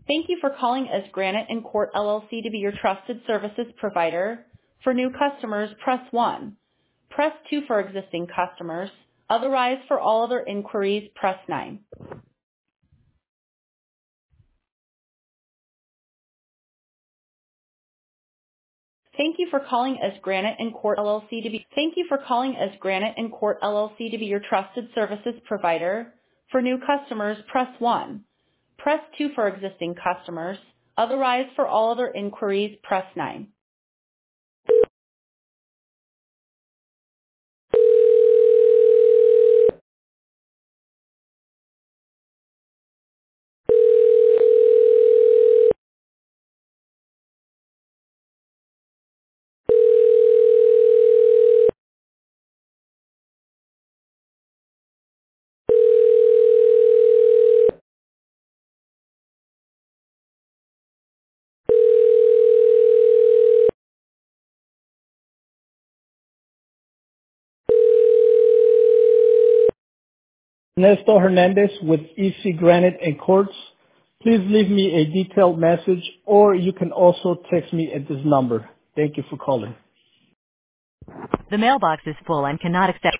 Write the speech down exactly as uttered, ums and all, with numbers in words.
Thank you for calling as Granite and Court L L C to be your trusted services provider. For new customers, press one. Press two for existing customers. Otherwise, for all other inquiries, press nine. Thank you for calling as Granite and Court L L C to be Thank you for calling as Granite and Court L L C to be your trusted services provider. For new customers, press one. Press two for existing customers. Otherwise, for all other inquiries, press nine. Ernesto Hernandez with E C Granite and Quartz. Please leave me a detailed message, or you can also text me at this number. Thank you for calling. The mailbox is full and cannot accept